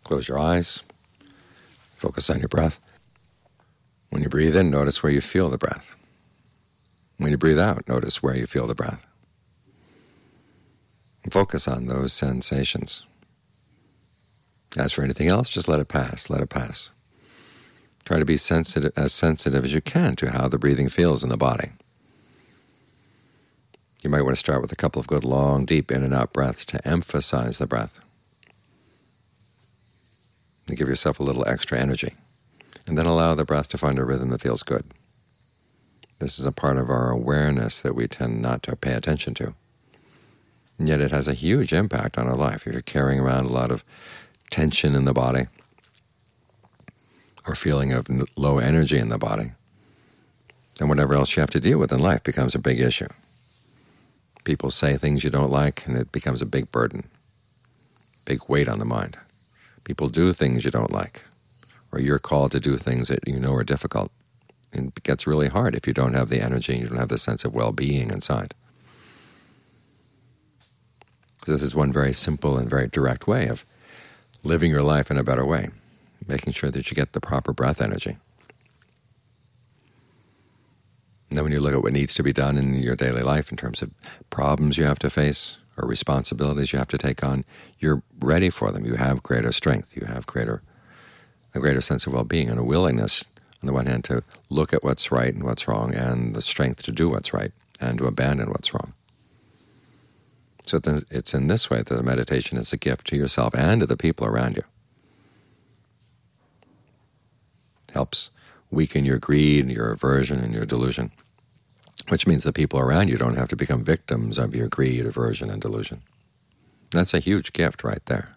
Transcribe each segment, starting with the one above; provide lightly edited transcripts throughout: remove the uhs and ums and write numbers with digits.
Close your eyes. Focus on your breath. When you breathe in, notice where you feel the breath. When you breathe out, notice where you feel the breath. And focus on those sensations. As for anything else, just let it pass, let it pass. Try to be as sensitive as you can to how the breathing feels in the body. You might want to start with a couple of good, long, deep in and out breaths to emphasize the breath. And give yourself a little extra energy. And then allow the breath to find a rhythm that feels good. This is a part of our awareness that we tend not to pay attention to. And yet it has a huge impact on our life. If you're carrying around a lot of tension in the body, or feeling of low energy in the body, then whatever else you have to deal with in life becomes a big issue. People say things you don't like, and it becomes a big burden, big weight on the mind. People do things you don't like, or you're called to do things that you know are difficult. And it gets really hard if you don't have the energy and you don't have the sense of well-being inside. This is one very simple and very direct way of living your life in a better way, making sure that you get the proper breath energy. And then when you look at what needs to be done in your daily life in terms of problems you have to face or responsibilities you have to take on, you're ready for them. You have greater strength. You have a greater sense of well-being and a willingness, on the one hand, to look at what's right and what's wrong, and the strength to do what's right and to abandon what's wrong. So it's in this way that the meditation is a gift to yourself and to the people around you. It helps weaken your greed, your aversion, and your delusion, which means the people around you don't have to become victims of your greed, aversion, and delusion. That's a huge gift right there.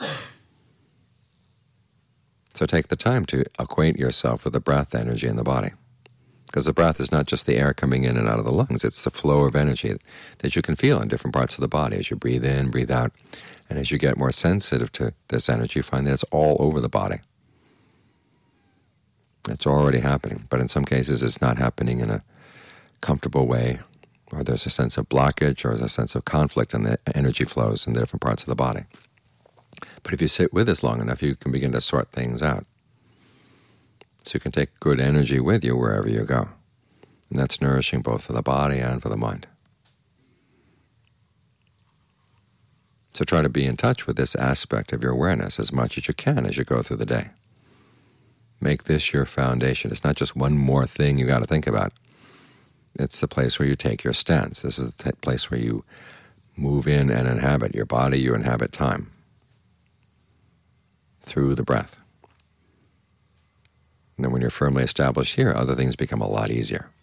So take the time to acquaint yourself with the breath energy in the body. Because the breath is not just the air coming in and out of the lungs, it's the flow of energy that you can feel in different parts of the body as you breathe in, breathe out. And as you get more sensitive to this energy, you find that it's all over the body. It's already happening, but in some cases it's not happening in a comfortable way, or there's a sense of blockage, or there's a sense of conflict in the energy flows in the different parts of the body. But if you sit with this long enough, you can begin to sort things out. So you can take good energy with you wherever you go. And that's nourishing both for the body and for the mind. So try to be in touch with this aspect of your awareness as much as you can as you go through the day. Make this your foundation. It's not just one more thing you got to think about. It's the place where you take your stance. This is the place where you move in and inhabit your body. You inhabit time through the breath. And then when you're firmly established here, other things become a lot easier.